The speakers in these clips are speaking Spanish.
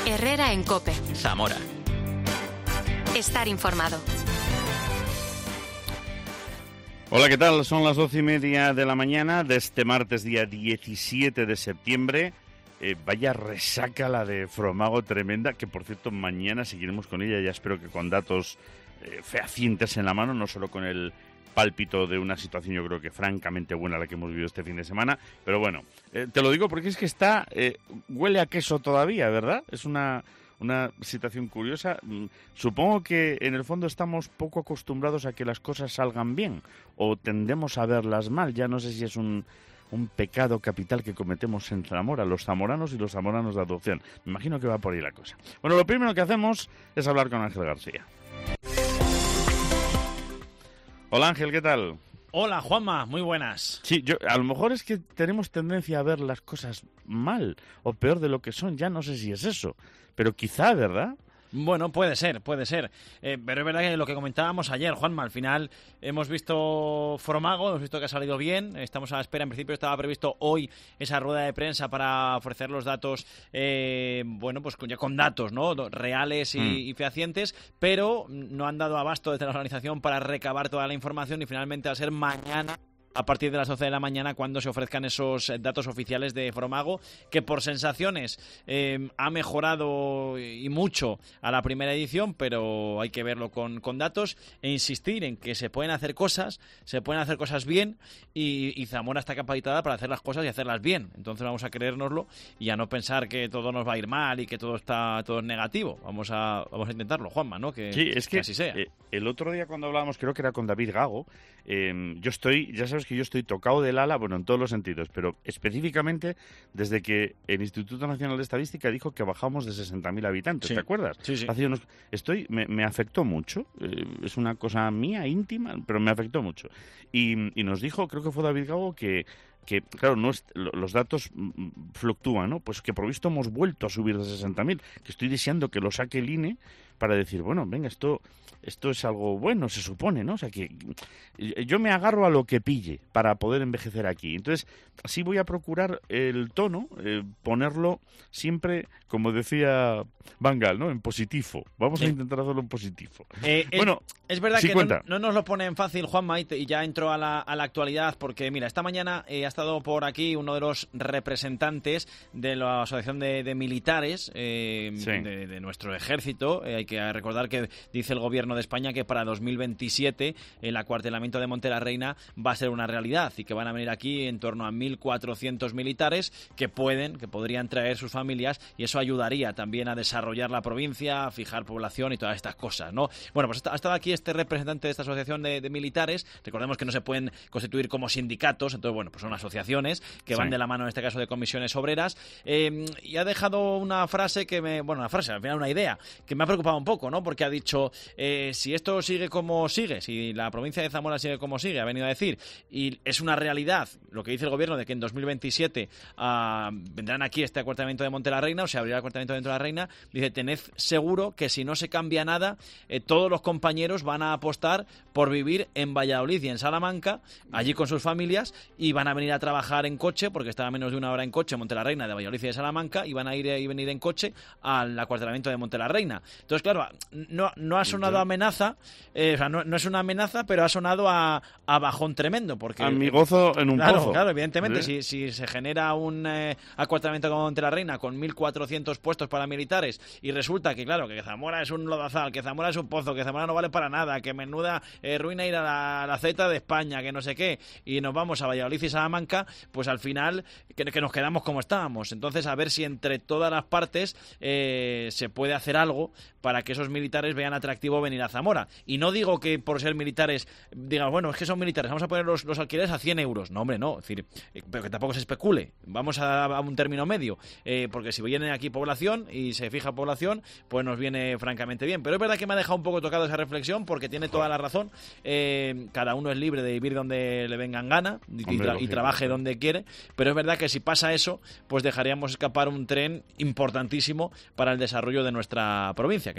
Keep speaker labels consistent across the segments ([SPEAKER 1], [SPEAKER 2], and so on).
[SPEAKER 1] Herrera en COPE.
[SPEAKER 2] Zamora.
[SPEAKER 1] Estar informado.
[SPEAKER 3] Hola, ¿qué tal? Son las 12:30 de la mañana de este martes, día 17 de septiembre. Vaya resaca la de Fromago tremenda, que por cierto mañana seguiremos con ella, ya espero que con datos fehacientes en la mano, no solo con el pálpito de una situación yo creo que francamente buena la que hemos vivido este fin de semana, pero bueno, te lo digo porque es que está, huele a queso todavía, ¿verdad? Es una situación curiosa. Supongo que en el fondo estamos poco acostumbrados a que las cosas salgan bien o tendemos a verlas mal. Ya no sé si es un pecado capital que cometemos en Zamora, los zamoranos y los zamoranos de adopción. Me imagino que va por ahí la cosa. Bueno, lo primero que hacemos es hablar con Ángel García. Hola Ángel, ¿qué tal?
[SPEAKER 4] Hola Juanma, muy buenas.
[SPEAKER 3] Sí, a lo mejor es que tenemos tendencia a ver las cosas mal o peor de lo que son, ya no sé si es eso, pero quizá, ¿verdad?
[SPEAKER 4] Bueno, puede ser. Pero es verdad que lo que comentábamos ayer, Juanma, al final hemos visto Fromago, hemos visto que ha salido bien, estamos a la espera, en principio estaba previsto hoy esa rueda de prensa para ofrecer los datos, pues ya con datos, ¿no? Reales y fehacientes, pero no han dado abasto desde la organización para recabar toda la información y finalmente va a ser mañana, a partir de las 12 de la mañana, cuando se ofrezcan esos datos oficiales de Fromago, que por sensaciones ha mejorado y mucho a la primera edición, pero hay que verlo con datos e insistir en que se pueden hacer cosas bien y Zamora está capacitada para hacer las cosas y hacerlas bien. Entonces vamos a creérnoslo y a no pensar que todo nos va a ir mal y que todo es negativo. Vamos a intentarlo, Juanma, ¿no? Que así sea.
[SPEAKER 3] El otro día cuando hablábamos, creo que era con David Gago, ya sabes que yo estoy tocado del ala, bueno, en todos los sentidos, pero específicamente desde que el Instituto Nacional de Estadística dijo que bajamos de 60.000 habitantes, sí. ¿Te acuerdas?
[SPEAKER 4] Sí.
[SPEAKER 3] Me afectó mucho, es una cosa mía, íntima, pero me afectó mucho. Y nos dijo, creo que fue David Gago, que claro, los datos fluctúan, ¿no? Pues que por visto hemos vuelto a subir de 60.000, que estoy deseando que lo saque el INE para decir, bueno, venga, esto es algo bueno, se supone, ¿no? O sea, que yo me agarro a lo que pille para poder envejecer aquí. Entonces, así voy a procurar el tono, ponerlo siempre, como decía Van Gaal, ¿no? En positivo. Vamos a intentar hacerlo en positivo.
[SPEAKER 4] Bueno, es verdad
[SPEAKER 3] sí,
[SPEAKER 4] que
[SPEAKER 3] cuenta.
[SPEAKER 4] No nos lo ponen fácil, Juanma, y ya entro a la actualidad, porque mira, esta mañana ha estado por aquí uno de los representantes de la Asociación de Militares de nuestro ejército. Hay que recordar que dice el gobierno de España que para 2027 el acuartelamiento de Monte-la-Reina va a ser una realidad y que van a venir aquí en torno a 1.400 militares que podrían traer sus familias, y eso ayudaría también a desarrollar la provincia, a fijar población y todas estas cosas, ¿no? Bueno, pues ha estado aquí este representante de esta asociación de militares. Recordemos que no se pueden constituir como sindicatos, entonces bueno, pues son asociaciones que van de la mano, en este caso, de comisiones obreras, y ha dejado una frase al final una idea que me ha preocupado un poco, ¿no? Porque ha dicho, si esto sigue como sigue, si la provincia de Zamora sigue como sigue, ha venido a decir, y es una realidad lo que dice el gobierno de que en 2027 vendrán aquí este acuartelamiento de Monte-la-Reina, o se abrirá el acuartelamiento de Monte-la-Reina, dice, tened seguro que si no se cambia nada, todos los compañeros van a apostar por vivir en Valladolid y en Salamanca, allí con sus familias, y van a venir a trabajar en coche, porque está a menos de una hora en coche Monte-la-Reina de Valladolid y de Salamanca, y van a ir y venir en coche al acuartelamiento de Monte-la-Reina. Entonces, claro, no ha sonado amenaza, no es una amenaza, pero ha sonado a bajón tremendo, porque
[SPEAKER 3] amigozo en un pozo.
[SPEAKER 4] Claro, evidentemente, si se genera un acuartelamiento como Monte-la-Reina con 1.400 puestos para militares y resulta que, claro, que Zamora es un lodazal, que Zamora es un pozo, que Zamora no vale para nada, que menuda ruina ir a la Z de España, que no sé qué, y nos vamos a Valladolid y Salamanca, pues al final que nos quedamos como estábamos. Entonces, a ver si entre todas las partes se puede hacer algo para que esos militares vean atractivo venir a Zamora. Y no digo que por ser militares digan, bueno, es que son militares, vamos a poner los alquileres a 100 euros. No, hombre, no. Es decir, pero que tampoco se especule. Vamos a un término medio. Porque si viene aquí población y se fija población, pues nos viene francamente bien. Pero es verdad que me ha dejado un poco tocado esa reflexión, porque tiene toda la razón. Cada uno es libre de vivir donde le vengan gana y trabaje donde quiere. Pero es verdad que si pasa eso, pues dejaríamos escapar un tren importantísimo para el desarrollo de nuestra provincia,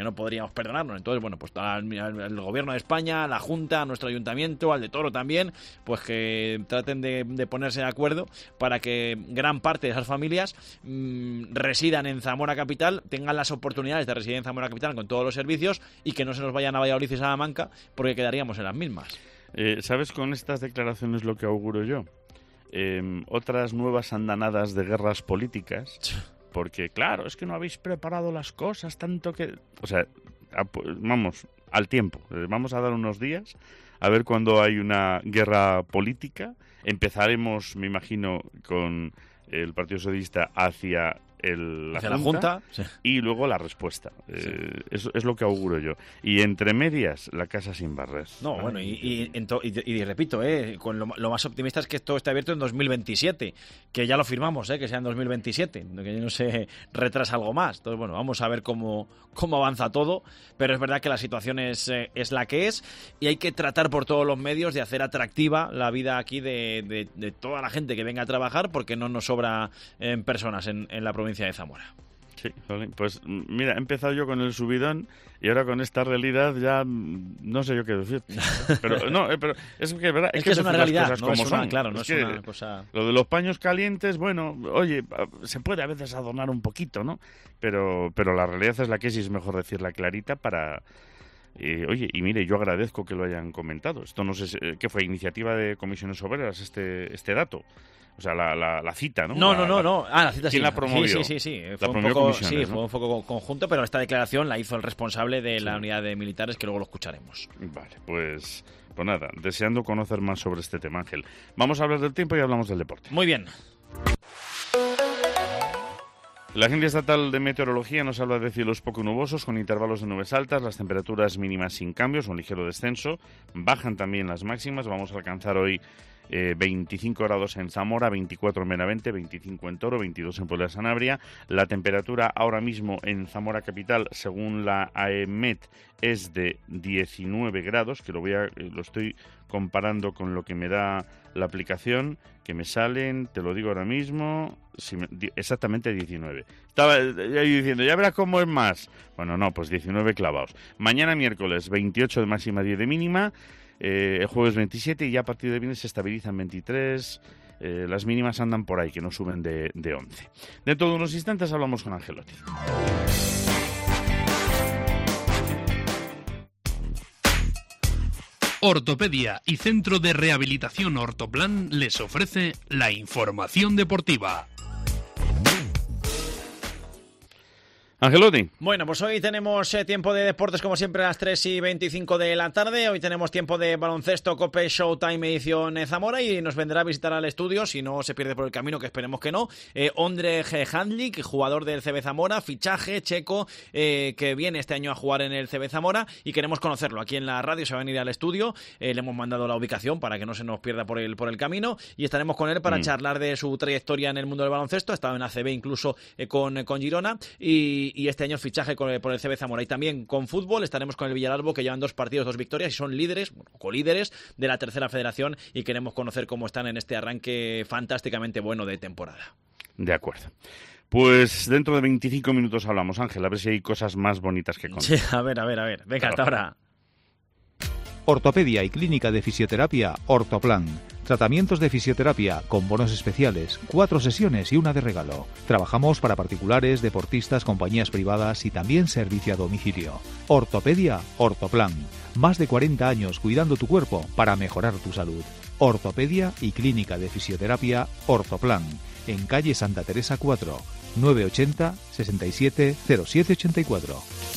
[SPEAKER 4] porque no podríamos perdonarnos. Entonces, bueno, pues al Gobierno de España, a la Junta, a nuestro Ayuntamiento, al de Toro también, pues que traten de ponerse de acuerdo para que gran parte de esas familias residan en Zamora Capital, tengan las oportunidades de residir en Zamora Capital con todos los servicios y que no se nos vayan a Valladolid y Salamanca porque quedaríamos en las mismas.
[SPEAKER 3] ¿Sabes con estas declaraciones lo que auguro yo? Otras nuevas andanadas de guerras políticas, porque claro, es que no habéis preparado las cosas tanto que... O sea, vamos, al tiempo, vamos a dar unos días a ver cuando hay una guerra política. Empezaremos, me imagino, con el Partido Socialista hacia la Junta
[SPEAKER 4] sí.
[SPEAKER 3] Y luego la respuesta. Sí. Eso es lo que auguro yo. Y entre medias, la casa sin barrer.
[SPEAKER 4] No, bueno, y repito, con lo más optimista es que esto esté abierto en 2027, que ya lo firmamos, que sea en 2027, que no se retrasa algo más. Entonces, bueno, vamos a ver cómo avanza todo, pero es verdad que la situación es la que es y hay que tratar por todos los medios de hacer atractiva la vida aquí de toda la gente que venga a trabajar, porque no nos sobra personas en la provincia de Zamora.
[SPEAKER 3] Sí, pues mira, he empezado yo con el subidón y ahora con esta realidad ya no sé yo qué decir. Pero es que, ¿verdad?
[SPEAKER 4] Es que es una realidad, no es una, claro, no es una cosa...
[SPEAKER 3] Lo de los paños calientes, bueno, oye, se puede a veces adornar un poquito, ¿no? Pero la realidad es la que es mejor decirla clarita para... oye, y mire, yo agradezco que lo hayan comentado. Esto no sé qué fue, iniciativa de Comisiones Obreras, este dato. O sea, la cita, ¿no?
[SPEAKER 4] No. La cita sí.
[SPEAKER 3] ¿Quién la promovió?
[SPEAKER 4] Sí. Fue un poco conjunto, pero esta declaración la hizo el responsable de la unidad de militares, que luego lo escucharemos.
[SPEAKER 3] Vale, pues nada, deseando conocer más sobre este tema, Ángel. Vamos a hablar del tiempo y hablamos del deporte.
[SPEAKER 4] Muy bien.
[SPEAKER 3] La Agencia Estatal de Meteorología nos habla de cielos poco nubosos con intervalos de nubes altas, las temperaturas mínimas sin cambios, un ligero descenso, bajan también las máximas, vamos a alcanzar hoy 25 grados en Zamora, 24 en Benavente, 25 en Toro, 22 en Puebla de Sanabria. La temperatura ahora mismo en Zamora Capital, según la AEMET, es de 19 grados, que lo estoy comparando con lo que me da la aplicación, que me salen, te lo digo ahora mismo, exactamente 19. Estaba ahí diciendo, ya verás cómo es más. Bueno, no, pues 19 clavados. Mañana miércoles, 28 de máxima, 10 de mínima. El jueves 27 y ya a partir de viernes se estabilizan 23. Las mínimas andan por ahí, que no suben de 11. Dentro de unos instantes hablamos con Angelotti.
[SPEAKER 2] Ortopedia y Centro de Rehabilitación Ortoplan les ofrece la información deportiva.
[SPEAKER 3] Angelotti.
[SPEAKER 4] Bueno, pues hoy tenemos tiempo de deportes como siempre a las 3:25 de la tarde. Hoy tenemos tiempo de baloncesto Cope Showtime edición Zamora y nos vendrá a visitar al estudio, si no se pierde por el camino, que esperemos que no, Ondrej Handlik, jugador del CB Zamora, fichaje checo, que viene este año a jugar en el CB Zamora y queremos conocerlo aquí en la radio. Se va a venir al estudio, le hemos mandado la ubicación para que no se nos pierda por el camino y estaremos con él para charlar de su trayectoria en el mundo del baloncesto. Ha estado en ACB incluso con Girona y este año fichaje por el CB Zamora. Y también con fútbol estaremos con el Villaralbo, que llevan 2 partidos, 2 victorias y son líderes, colíderes de la tercera federación y queremos conocer cómo están en este arranque fantásticamente bueno de temporada.
[SPEAKER 3] De acuerdo. Pues dentro de 25 minutos hablamos, Ángel, a ver si hay cosas más bonitas que contar.
[SPEAKER 4] Sí, a ver. Venga, hasta ahora.
[SPEAKER 5] Ortopedia y Clínica de Fisioterapia Ortoplan. Tratamientos de fisioterapia con bonos especiales, 4 sesiones y una de regalo. Trabajamos para particulares, deportistas, compañías privadas y también servicio a domicilio. Ortopedia Ortoplan. Más de 40 años cuidando tu cuerpo para mejorar tu salud. Ortopedia y Clínica de Fisioterapia Ortoplan. En calle Santa Teresa 4, 980 67 0784.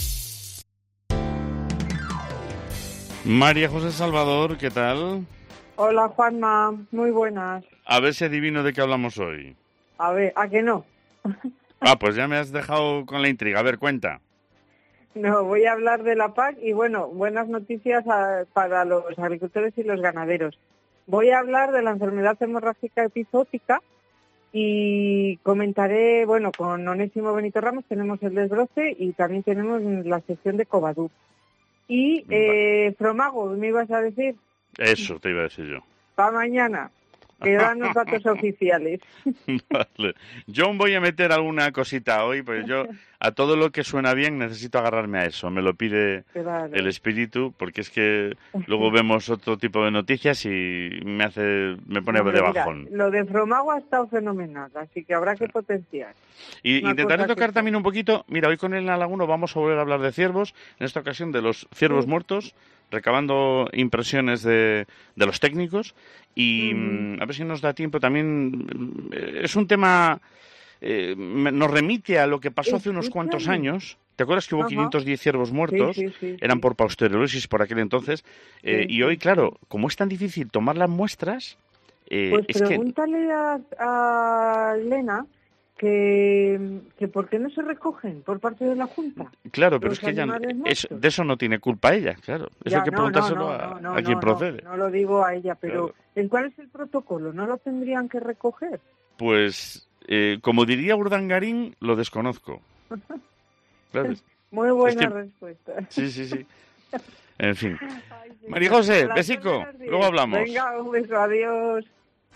[SPEAKER 3] María José Salvador, ¿qué tal?
[SPEAKER 6] Hola Juanma, muy buenas.
[SPEAKER 3] A ver si adivino de qué hablamos hoy.
[SPEAKER 6] A ver, ¿a qué no?
[SPEAKER 3] Pues ya me has dejado con la intriga. A ver, cuenta.
[SPEAKER 6] No, voy a hablar de la PAC y bueno, buenas noticias para los agricultores y los ganaderos. Voy a hablar de la enfermedad hemorrágica epizootica y comentaré, bueno, con Onésimo Benito Ramos tenemos el desbroce y también tenemos la sección de Covadú. Y Fromago, ¿me ibas a decir?
[SPEAKER 3] Eso te iba a decir yo.
[SPEAKER 6] Para mañana. que dan los datos oficiales.
[SPEAKER 3] Vale. Yo voy a meter alguna cosita hoy, pues yo a todo lo que suena bien necesito agarrarme a eso. Me lo pide el espíritu, porque es que luego vemos otro tipo de noticias y me pone de bajón.
[SPEAKER 6] Lo de Fromago ha estado fenomenal, así que habrá que potenciar.
[SPEAKER 3] Y intentaré tocar también un poquito, mira, hoy con el Alaguno vamos a volver a hablar de ciervos, en esta ocasión de los ciervos muertos, recabando impresiones de los técnicos y a ver si nos da tiempo también. Es un tema, nos remite a lo que pasó hace unos cuantos años. ¿Te acuerdas que hubo 510 ciervos muertos? Sí. Eran por pasteurilosis por aquel entonces. Y hoy, claro, como es tan difícil tomar las muestras...
[SPEAKER 6] pues
[SPEAKER 3] es
[SPEAKER 6] pregúntale a Elena que por qué no se recogen por parte de la Junta.
[SPEAKER 3] Claro, pero es que ella de eso no tiene culpa ella, claro. Eso hay que preguntárselo a quien procede.
[SPEAKER 6] No lo digo a ella, pero claro. ¿En cuál es el protocolo? ¿No lo tendrían que recoger?
[SPEAKER 3] Pues, como diría Urdangarín, lo desconozco. Claro.
[SPEAKER 6] Muy buena respuesta.
[SPEAKER 3] Sí. En fin. María José, besico. Luego hablamos.
[SPEAKER 6] Venga, un beso, adiós.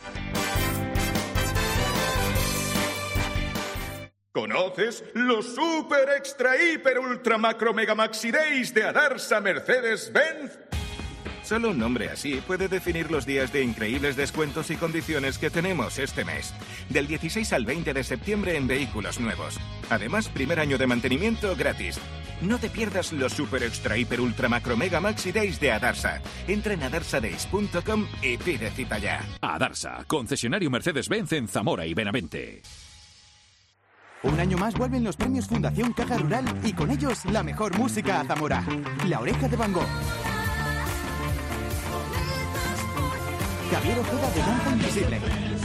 [SPEAKER 7] ¿Conoces los super extra hiper ultra macro mega maxi days de Adarsa Mercedes-Benz? Solo un nombre así puede definir los días de increíbles descuentos y condiciones que tenemos este mes. Del 16 al 20 de septiembre en vehículos nuevos. Además, primer año de mantenimiento gratis. No te pierdas los super extra hiper ultra macro mega maxi days de Adarsa. Entra en adarsadays.com y pide cita ya.
[SPEAKER 8] Adarsa, concesionario Mercedes-Benz en Zamora y Benavente.
[SPEAKER 9] Un año más vuelven los premios Fundación Caja Rural y con ellos la mejor música a Zamora. La Oreja de Van Gogh. Javier Ojeda de Danza Invisible.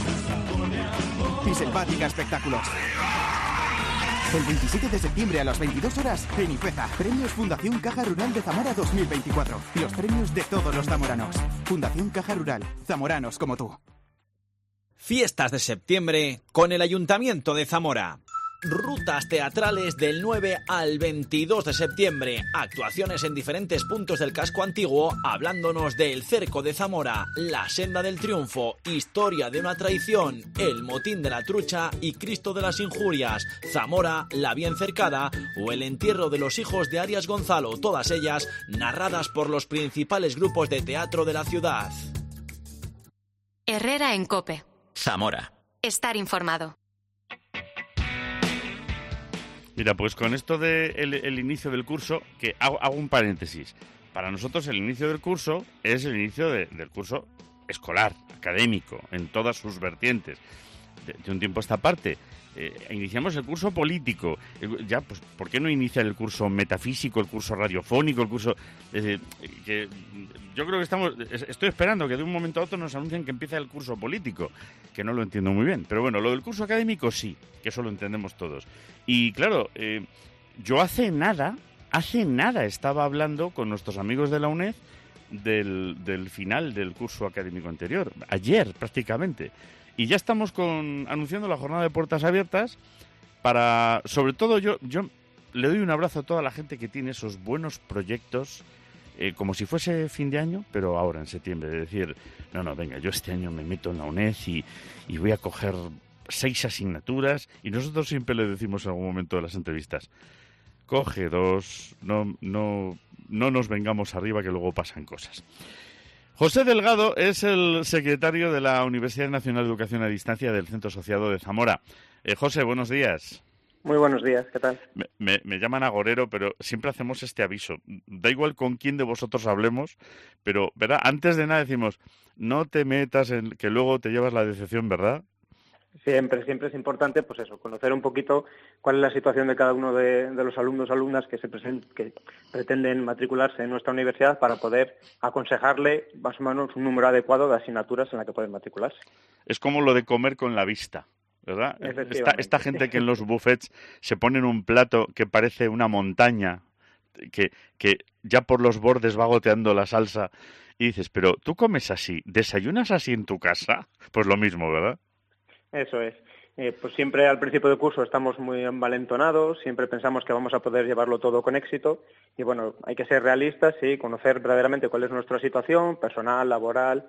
[SPEAKER 9] Y Selvática Espectáculos. El 27 de septiembre a las 22 horas en Ifeza. Premios Fundación Caja Rural de Zamora 2024. Los premios de todos los zamoranos. Fundación Caja Rural. Zamoranos como tú.
[SPEAKER 4] Fiestas de septiembre con el Ayuntamiento de Zamora. Rutas teatrales del 9 al 22 de septiembre. Actuaciones en diferentes puntos del casco antiguo, hablándonos del Cerco de Zamora, la Senda del Triunfo, Historia de una traición, el Motín de la Trucha y Cristo de las Injurias, Zamora, la Bien Cercada o el entierro de los hijos de Arias Gonzalo, todas ellas narradas por los principales grupos de teatro de la ciudad.
[SPEAKER 1] Herrera en COPE.
[SPEAKER 8] Zamora.
[SPEAKER 1] Estar informado.
[SPEAKER 3] Mira, pues con esto del inicio del curso, que hago un paréntesis. Para nosotros el inicio del curso es el inicio del curso escolar, académico, en todas sus vertientes. De un tiempo a esta parte, iniciamos el curso político. Ya, pues, ¿por qué no iniciar el curso metafísico, el curso radiofónico, el curso... que yo creo que estoy esperando que de un momento a otro nos anuncien que empieza el curso político, que no lo entiendo muy bien. Pero bueno, lo del curso académico sí, que eso lo entendemos todos. Y claro, yo hace nada estaba hablando con nuestros amigos de la UNED del final del curso académico anterior, ayer prácticamente. Y ya estamos anunciando la jornada de puertas abiertas para, sobre todo yo le doy un abrazo a toda la gente que tiene esos buenos proyectos, como si fuese fin de año, pero ahora en septiembre, de decir, no, venga, yo este año me meto en la UNED y voy a coger 6 asignaturas, y nosotros siempre le decimos en algún momento de las entrevistas, coge 2, no nos vengamos arriba que luego pasan cosas. José Delgado es el secretario de la Universidad Nacional de Educación a Distancia del Centro Asociado de Zamora. José, buenos días.
[SPEAKER 10] Muy buenos días, ¿qué tal?
[SPEAKER 3] Me llaman agorero, pero siempre hacemos este aviso. Da igual con quién de vosotros hablemos, pero, ¿verdad? Antes de nada decimos, no te metas en que luego te llevas la decepción, ¿verdad?
[SPEAKER 10] Siempre es importante, pues eso, conocer un poquito cuál es la situación de cada uno de los alumnos o alumnas que pretenden matricularse en nuestra universidad para poder aconsejarle más o menos un número adecuado de asignaturas en la que pueden matricularse.
[SPEAKER 3] Es como lo de comer con la vista, ¿verdad? Esta gente que en los buffets se pone en un plato que parece una montaña, que ya por los bordes va goteando la salsa, y dices, pero ¿tú comes así? ¿Desayunas así en tu casa? Pues lo mismo, ¿verdad?
[SPEAKER 10] Eso es. Pues siempre al principio del curso estamos muy envalentonados, siempre pensamos que vamos a poder llevarlo todo con éxito y bueno, hay que ser realistas y conocer verdaderamente cuál es nuestra situación personal, laboral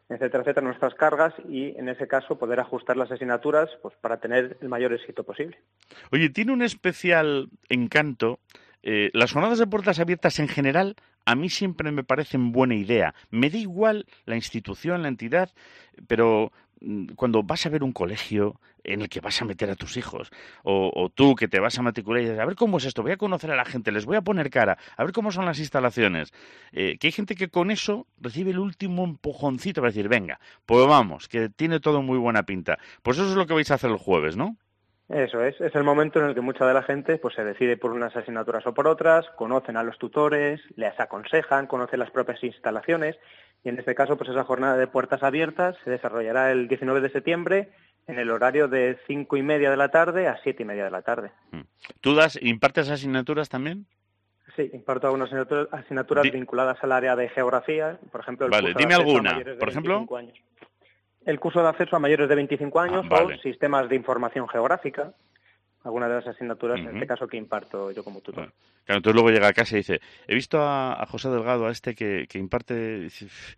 [SPEAKER 10] etcétera, etcétera, nuestras cargas y en ese caso poder ajustar las asignaturas pues para tener el mayor éxito posible.
[SPEAKER 3] Oye, tiene un especial encanto. Las jornadas de puertas abiertas en general a mí siempre me parecen buena idea. Me da igual la institución, la entidad, pero cuando vas a ver un colegio en el que vas a meter a tus hijos, o tú que te vas a matricular y dices, a ver cómo es esto, voy a conocer a la gente, les voy a poner cara, a ver cómo son las instalaciones, que hay gente que con eso recibe el último empujoncito para decir, venga, pues vamos, que tiene todo muy buena pinta. Pues eso es lo que vais a hacer el jueves, ¿no?
[SPEAKER 10] Eso es el momento en el que mucha de la gente pues se decide por unas asignaturas o por otras, conocen a los tutores, les aconsejan, conocen las propias instalaciones y en este caso pues esa jornada de puertas abiertas se desarrollará el 19 de septiembre en el horario de 5:30 de la tarde a 7:30 de la tarde.
[SPEAKER 3] ¿Tú impartes asignaturas también?
[SPEAKER 10] Sí, imparto algunas asignaturas vinculadas al área de geografía, por ejemplo...
[SPEAKER 3] Vale, dime alguna, por ejemplo...
[SPEAKER 10] El curso de acceso a mayores de 25 años
[SPEAKER 3] vale.
[SPEAKER 10] o sistemas de información geográfica, alguna de las asignaturas, en este caso, que imparto yo como tutor.
[SPEAKER 3] Claro, entonces luego llega a casa y dice, he visto a José Delgado, a este que imparte,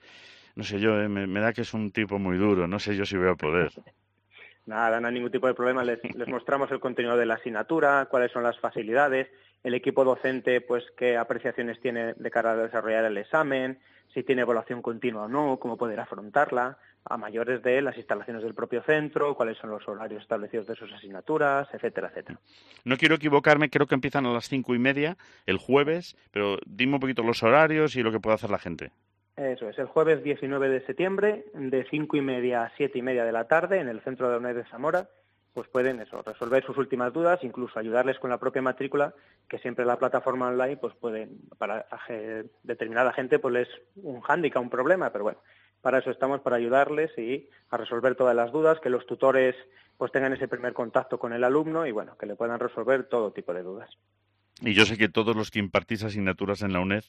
[SPEAKER 3] no sé yo, me da que es un tipo muy duro, no sé yo si voy a poder.
[SPEAKER 10] Nada, no hay ningún tipo de problema, les mostramos el contenido de la asignatura, cuáles son las facilidades, el equipo docente, pues qué apreciaciones tiene de cara a desarrollar el examen, si tiene evaluación continua o no, cómo poder afrontarla, a mayores de las instalaciones del propio centro, cuáles son los horarios establecidos de sus asignaturas, etcétera, etcétera.
[SPEAKER 3] No quiero equivocarme, creo que empiezan a las 5:30 el jueves, pero dime un poquito los horarios y lo que puede hacer la gente.
[SPEAKER 10] Eso es, el jueves 19 de septiembre, de 5:30 a 7:30 de la tarde, en el centro de la UNED de Zamora, pues pueden resolver sus últimas dudas, incluso ayudarles con la propia matrícula, que siempre la plataforma online, pues pueden, para determinada gente, pues es un hándicap, un problema, pero bueno, para eso estamos, para ayudarles y a resolver todas las dudas, que los tutores pues tengan ese primer contacto con el alumno y bueno, que le puedan resolver todo tipo de dudas.
[SPEAKER 3] Y yo sé que todos los que impartís asignaturas en la UNED,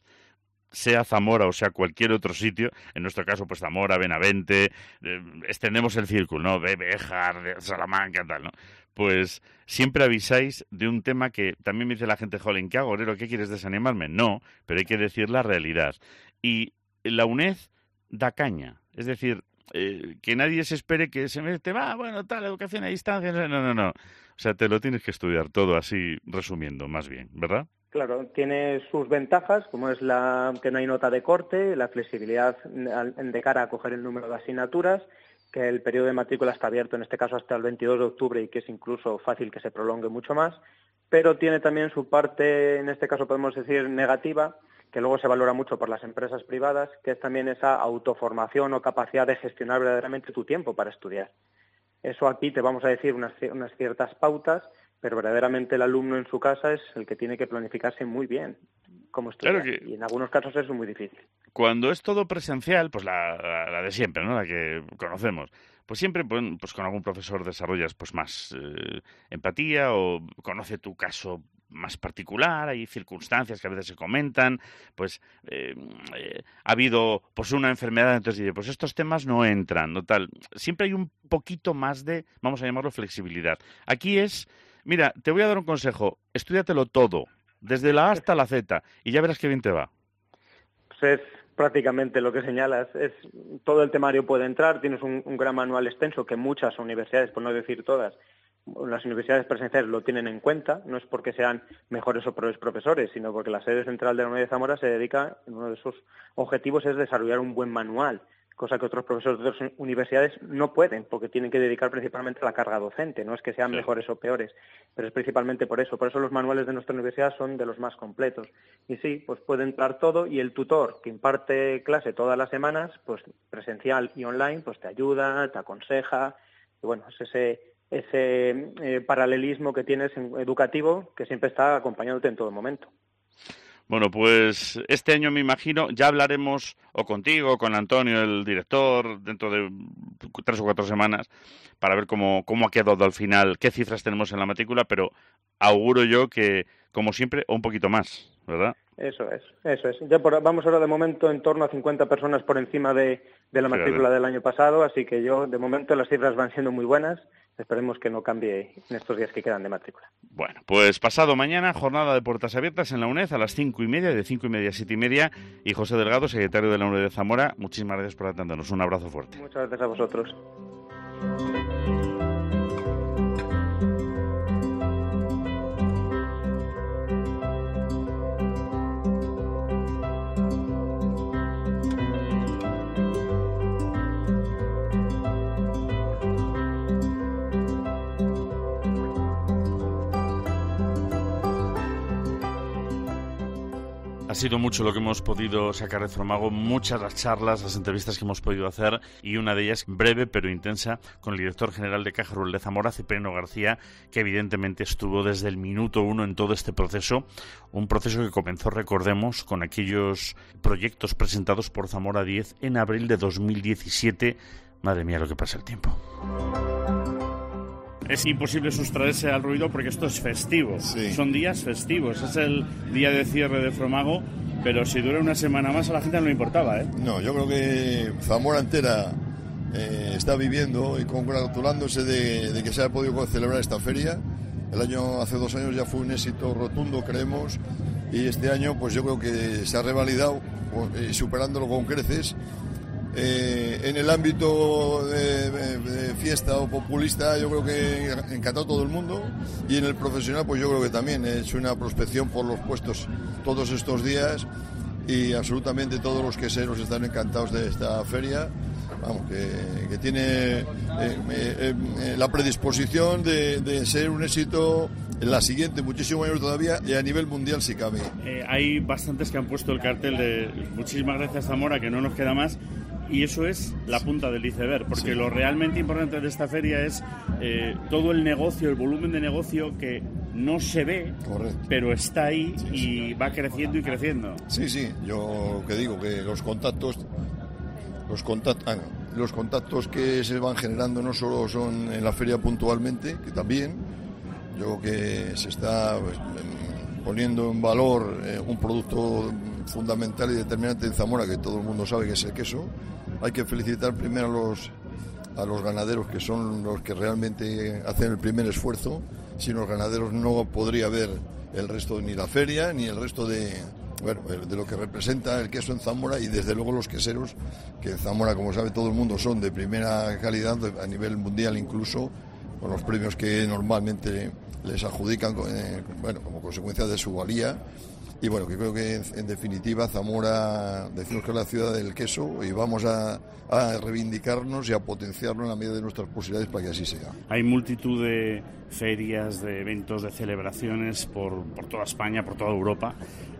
[SPEAKER 3] sea Zamora o sea cualquier otro sitio, en nuestro caso pues Zamora, Benavente, extendemos el círculo, ¿no? Béjar, Salamanca, tal, ¿no? Pues siempre avisáis de un tema que también me dice la gente, jolín, ¿qué hago, Orero? ¿Qué quieres desanimarme? No, pero hay que decir la realidad. Y la UNED da caña, es decir, que nadie se espere que se mete, bueno, tal, educación a distancia, no. O sea, te lo tienes que estudiar todo así, resumiendo, más bien, ¿verdad?
[SPEAKER 10] Claro, tiene sus ventajas, como es que no hay nota de corte, la flexibilidad de cara a coger el número de asignaturas, que el periodo de matrícula está abierto en este caso hasta el 22 de octubre y que es incluso fácil que se prolongue mucho más, pero tiene también su parte, en este caso podemos decir negativa, que luego se valora mucho por las empresas privadas, que es también esa autoformación o capacidad de gestionar verdaderamente tu tiempo para estudiar. Eso aquí te vamos a decir unas ciertas pautas, pero verdaderamente el alumno en su casa es el que tiene que planificarse muy bien cómo estudiar. Claro que, y en algunos casos eso es muy difícil.
[SPEAKER 3] Cuando es todo presencial, pues la de siempre, ¿no? La que conocemos, pues siempre pues con algún profesor desarrollas pues más empatía o conoce tu caso más particular, hay circunstancias que a veces se comentan, pues ha habido pues una enfermedad, entonces dice, pues estos temas no entran, no tal. Siempre hay un poquito más de, vamos a llamarlo flexibilidad. Aquí es, mira, te voy a dar un consejo, estúdiatelo todo, desde la A hasta la Z, y ya verás qué bien te va.
[SPEAKER 10] Pues es prácticamente lo que señalas, todo el temario puede entrar, tienes un gran manual extenso que muchas universidades, por no decir todas, las universidades presenciales lo tienen en cuenta, no es porque sean mejores o peores profesores, sino porque la sede central de la Universidad de Zamora se dedica, uno de sus objetivos es desarrollar un buen manual, cosa que otros profesores de otras universidades no pueden, porque tienen que dedicar principalmente a la carga docente, no es que sean mejores o peores, pero es principalmente por eso los manuales de nuestra universidad son de los más completos. Y sí, pues puede entrar todo, y el tutor que imparte clase todas las semanas, pues presencial y online, pues te ayuda, te aconseja, y bueno, es ese paralelismo que tienes educativo que siempre está acompañándote en todo momento.
[SPEAKER 3] Bueno, pues este año me imagino, ya hablaremos o contigo, o con Antonio, el director, dentro de 3 o 4 semanas, para ver cómo ha quedado al final, qué cifras tenemos en la matrícula, pero auguro yo que, como siempre, un poquito más. ¿verdad?
[SPEAKER 10] Eso es. Ya vamos ahora de momento en torno a 50 personas por encima de la matrícula del año pasado, así que de momento las cifras van siendo muy buenas. Esperemos que no cambie en estos días que quedan de matrícula.
[SPEAKER 3] Bueno, pues pasado mañana, jornada de puertas abiertas en la UNED a las 5:30, de 5:30 a 7:30. Y José Delgado, secretario de la UNED de Zamora, muchísimas gracias por atendernos. Un abrazo fuerte.
[SPEAKER 10] Muchas gracias a vosotros.
[SPEAKER 3] Ha sido mucho lo que hemos podido sacar de Formago, muchas las charlas, las entrevistas que hemos podido hacer, y una de ellas breve pero intensa con el director general de Caja Rural de Zamora, Cipriano García, que evidentemente estuvo desde el minuto 1 en todo este proceso, un proceso que comenzó, recordemos, con aquellos proyectos presentados por Zamora 10 en abril de 2017. Madre mía, lo que pasa el tiempo. Es imposible sustraerse al ruido porque esto es festivo. Sí. Son días festivos. Es el día de cierre de Formago, pero si dura una semana más a la gente no le importaba, ¿eh?
[SPEAKER 11] No, yo creo que Zamora entera está viviendo y congratulándose de que se haya podido celebrar esta feria. Hace 2 años ya fue un éxito rotundo, creemos, y este año pues yo creo que se ha revalidado, superándolo con creces. En el ámbito de fiesta o populista yo creo que encantó todo el mundo, y en el profesional pues yo creo que también he hecho una prospección por los puestos todos estos días, y absolutamente todos los queseros están encantados de esta feria. Vamos, que tiene la predisposición de ser un éxito en la siguiente, muchísimo mayor todavía, y a nivel mundial si cabe.
[SPEAKER 3] Hay bastantes que han puesto el cartel de muchísimas gracias Zamora, que no nos queda más. Y eso es la punta del iceberg, porque sí, lo realmente importante de esta feria es todo el negocio, el volumen de negocio que no se ve, correcto, pero está ahí, sí, y sí, va creciendo y creciendo.
[SPEAKER 11] Sí, yo que digo que los contactos que se van generando no solo son en la feria puntualmente, que también, yo creo que se está poniendo en valor un producto fundamental y determinante en Zamora, que todo el mundo sabe que es el queso. Hay que felicitar primero a los ganaderos, que son los que realmente hacen el primer esfuerzo. Sin los ganaderos no podría haber el resto, ni la feria, ni el resto de lo que representa el queso en Zamora, y desde luego los queseros, que en Zamora, como sabe todo el mundo, son de primera calidad a nivel mundial, incluso con los premios que normalmente les adjudican como consecuencia de su valía. Y bueno, que creo que en definitiva Zamora, decimos que es la ciudad del queso, y vamos a reivindicarnos y a potenciarlo en la medida de nuestras posibilidades para que así sea.
[SPEAKER 3] Hay multitud de ferias, de eventos, de celebraciones por toda España, por toda Europa,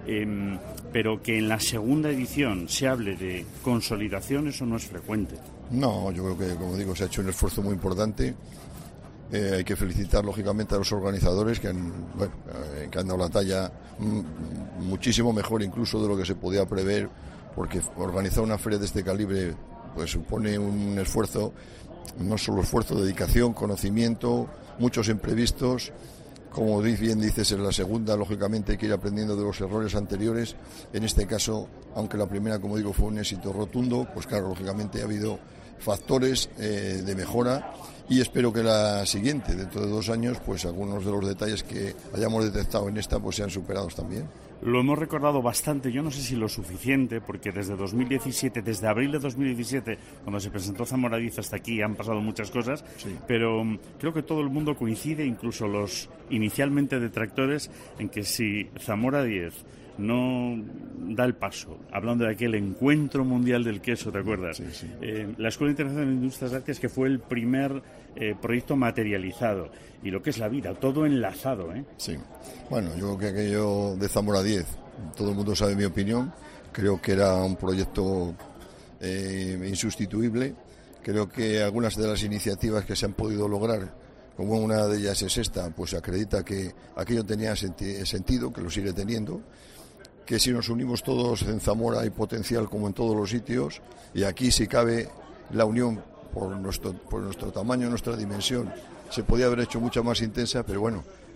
[SPEAKER 3] pero que en la segunda edición se hable de consolidación, eso no es frecuente.
[SPEAKER 11] No, yo creo que, como digo, se ha hecho un esfuerzo muy importante. Hay que felicitar lógicamente a los organizadores que han dado la talla muchísimo mejor incluso de lo que se podía prever, porque organizar una feria de este calibre pues supone un esfuerzo, no solo esfuerzo, dedicación, conocimiento, muchos imprevistos. Como bien dices, en la segunda lógicamente hay que ir aprendiendo de los errores anteriores. En este caso, aunque la primera, como digo, fue un éxito rotundo, pues claro, lógicamente ha habido factores de mejora, y espero que la siguiente, dentro de 2 años, pues algunos de los detalles que hayamos detectado en esta pues sean superados también.
[SPEAKER 3] Lo hemos recordado bastante, yo no sé si lo suficiente, porque desde 2017, desde abril de 2017, cuando se presentó Zamora 10 hasta aquí, han pasado muchas cosas, sí, pero creo que todo el mundo coincide, incluso los inicialmente detractores, en que si Zamora 10 no da el paso, hablando de aquel encuentro mundial del queso, ¿te acuerdas?
[SPEAKER 11] Sí, sí.
[SPEAKER 3] La Escuela Internacional de Industrias Lácteas, que fue el primer proyecto materializado, y lo que es la vida, todo enlazado, ¿eh?
[SPEAKER 11] Sí. Bueno, yo creo que aquello de Zamora 10, todo el mundo sabe mi opinión, creo que era un proyecto insustituible. Creo que algunas de las iniciativas que se han podido lograr, como una de ellas es esta, pues acredita que aquello tenía sentido, que lo sigue teniendo, que si nos unimos todos en Zamora hay potencial como en todos los sitios, y aquí si cabe la unión por nuestro tamaño, nuestra dimensión, se podía haber hecho mucho más intensa, pero bueno,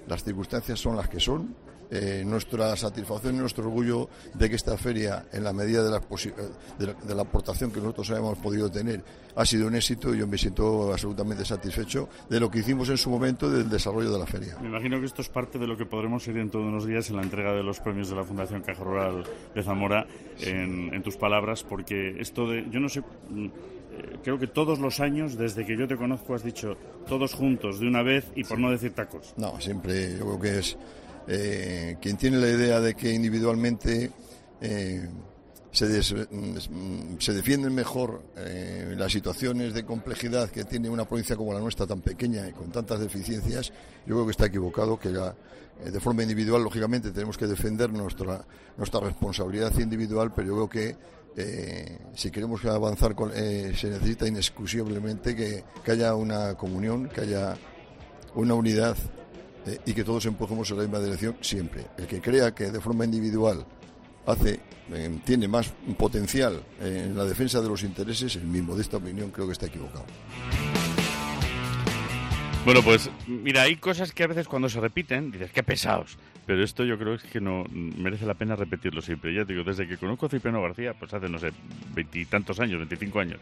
[SPEAKER 11] las circunstancias son las que son. Nuestra satisfacción y nuestro orgullo de que esta feria, en la medida de la aportación que nosotros hemos podido tener, ha sido un éxito, y yo me siento absolutamente satisfecho de lo que hicimos en su momento, del desarrollo de la feria.
[SPEAKER 3] Me imagino que esto es parte de lo que podremos ir dentro de unos días en la entrega de los premios de la Fundación Caja Rural de Zamora, en tus palabras, porque esto de, yo no sé, creo que todos los años, desde que yo te conozco, has dicho todos juntos de una vez y por no decir tacos.
[SPEAKER 11] No, siempre yo creo que es quien tiene la idea de que individualmente se defienden mejor las situaciones de complejidad que tiene una provincia como la nuestra, tan pequeña y con tantas deficiencias, yo creo que está equivocado, que de forma individual, lógicamente, tenemos que defender nuestra responsabilidad individual, pero yo creo que si queremos avanzar se necesita inexcusablemente que haya una comunión, que haya una unidad, y que todos empujemos en la misma dirección siempre. El que crea que de forma individual tiene más potencial en la defensa de los intereses, en mi modesta opinión, creo que está equivocado.
[SPEAKER 3] Bueno, pues mira, hay cosas que a veces cuando se repiten dices, qué pesados, pero esto yo creo que no merece la pena repetirlo siempre. Ya te digo, desde que conozco a Cipriano García, pues hace, no sé, 20 y tantos años, 25 años,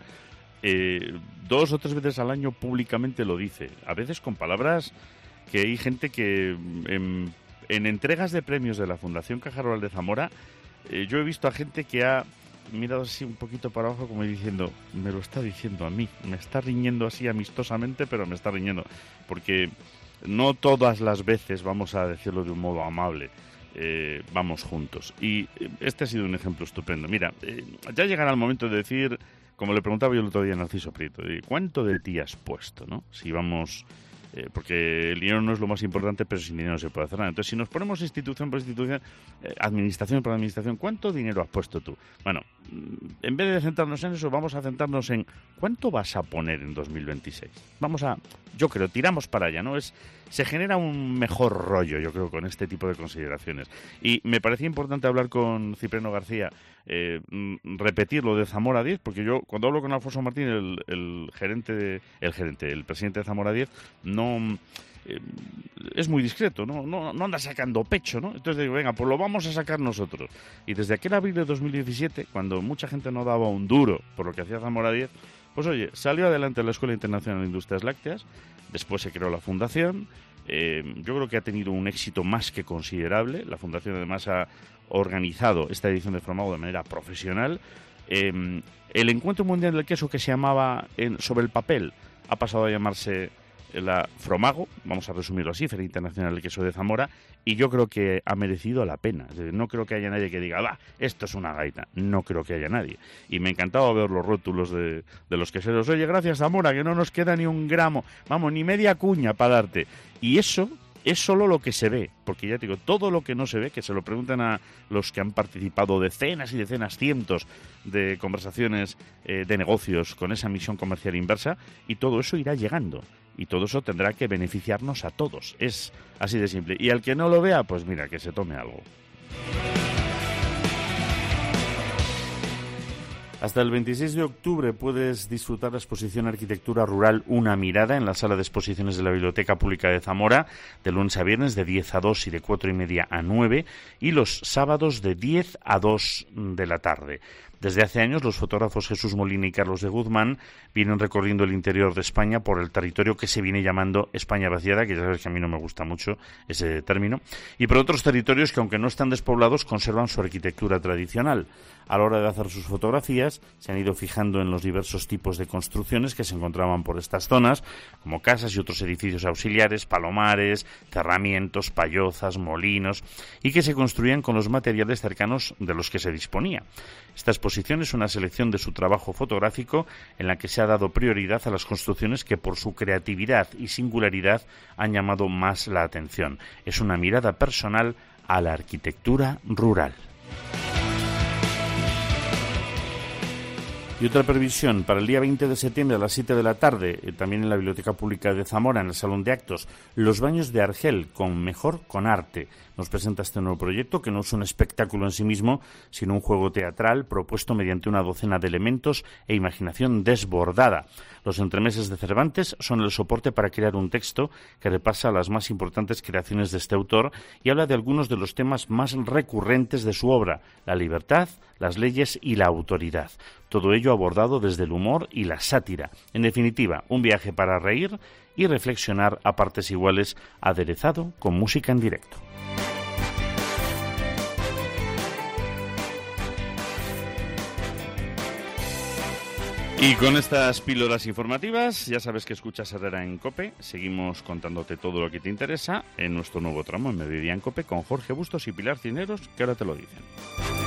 [SPEAKER 3] 2 o 3 veces al año públicamente lo dice, a veces con palabras que hay gente que en entregas de premios de la Fundación Caja Rural de Zamora, yo he visto a gente que ha mirado así un poquito para abajo como diciendo, me lo está diciendo a mí, me está riñendo así amistosamente, pero me está riñendo, porque no todas las veces vamos a decirlo de un modo amable, vamos juntos. Y este ha sido un ejemplo estupendo. Mira, ya llegará el momento de decir, como le preguntaba yo el otro día a Narciso Prieto, ¿cuánto de ti has puesto, no? Si vamos... porque el dinero no es lo más importante, pero sin dinero no se puede hacer nada. Entonces, si nos ponemos institución por institución, administración por administración, ¿cuánto dinero has puesto tú? Bueno, en vez de centrarnos en eso, vamos a centrarnos en ¿cuánto vas a poner en 2026? Yo creo, tiramos para allá, ¿no? Se genera un mejor rollo, yo creo, con este tipo de consideraciones. Y me parecía importante hablar con Cipriano García, repetir lo de Zamora 10, porque yo, cuando hablo con Alfonso Martín, el presidente de Zamora 10, no... es muy discreto, no anda sacando pecho, ¿no? Entonces digo, venga, pues lo vamos a sacar nosotros. Y desde aquel abril de 2017, cuando mucha gente no daba un duro por lo que hacía Zamora 10, pues oye, salió adelante la Escuela Internacional de Industrias Lácteas, después se creó la fundación, yo creo que ha tenido un éxito más que considerable. La fundación además ha organizado esta edición de Fromago de manera profesional. El Encuentro Mundial del Queso, que se llamaba sobre el papel, ha pasado a llamarse la Fromago, vamos a resumirlo así, Feria Internacional del Queso de Zamora, y yo creo que ha merecido la pena. No creo que haya nadie que diga, esto es una gaita. No creo que haya nadie. Y me encantaba ver los rótulos de los queseros. Oye, gracias Zamora, que no nos queda ni un gramo, vamos, ni media cuña para darte. Y eso es solo lo que se ve, porque ya te digo, todo lo que no se ve, que se lo preguntan a los que han participado decenas y decenas, cientos de conversaciones de negocios con esa misión comercial inversa, y todo eso irá llegando. Y todo eso tendrá que beneficiarnos a todos. Es así de simple. Y al que no lo vea, pues mira, que se tome algo. Hasta el 26 de octubre puedes disfrutar la exposición Arquitectura Rural Una Mirada en la sala de exposiciones de la Biblioteca Pública de Zamora, de lunes a viernes de 10 a 2 y de 4:30 a 9, y los sábados de 10 a 2 de la tarde. Desde hace años, los fotógrafos Jesús Molina y Carlos de Guzmán vienen recorriendo el interior de España por el territorio que se viene llamando España vaciada, que ya sabes que a mí no me gusta mucho ese término, y por otros territorios que, aunque no están despoblados, conservan su arquitectura tradicional. A la hora de hacer sus fotografías, se han ido fijando en los diversos tipos de construcciones que se encontraban por estas zonas, como casas y otros edificios auxiliares, palomares, cerramientos, payozas, molinos, y que se construían con los materiales cercanos de los que se disponía. Esta exposición es una selección de su trabajo fotográfico en la que se ha dado prioridad a las construcciones que por su creatividad y singularidad han llamado más la atención. Es una mirada personal a la arquitectura rural. Y otra previsión para el día 20 de septiembre a las 7 de la tarde, también en la Biblioteca Pública de Zamora, en el Salón de Actos, Los Baños de Argel, mejor con arte. Nos presenta este nuevo proyecto, que no es un espectáculo en sí mismo, sino un juego teatral propuesto mediante una docena de elementos e imaginación desbordada. Los entremeses de Cervantes son el soporte para crear un texto que repasa las más importantes creaciones de este autor y habla de algunos de los temas más recurrentes de su obra: la libertad, las leyes y la autoridad. Todo ello abordado desde el humor y la sátira. En definitiva, un viaje para reír y reflexionar a partes iguales, aderezado con música en directo. Y con estas píldoras informativas, ya sabes que escuchas Herrera en COPE. Seguimos contándote todo lo que te interesa en nuestro nuevo tramo en Mediodía en COPE con Jorge Bustos y Pilar Cineros, que ahora te lo dicen.